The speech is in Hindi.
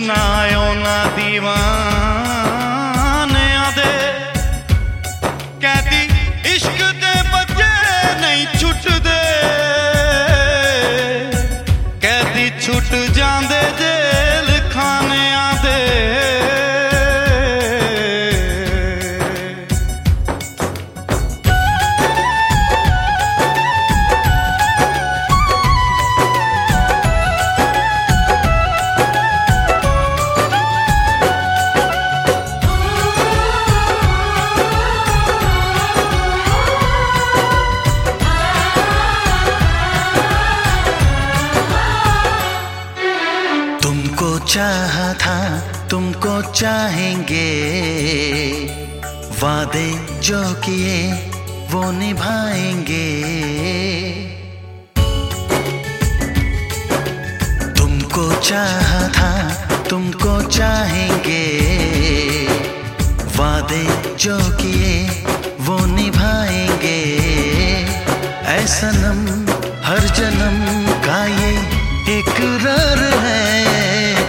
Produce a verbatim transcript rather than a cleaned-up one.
ना ना दीवाने आदे कहती इश्क दे बच्चे नहीं छुटदे, कहती छुट जांदे जेल खाने आदे। चाहा था तुमको चाहेंगे, वादे जो किए वो निभाएंगे। तुमको चाहा था तुमको चाहेंगे, वादे जो किए वो निभाएंगे। ऐ सनम हर जन्म का ये इकरार है,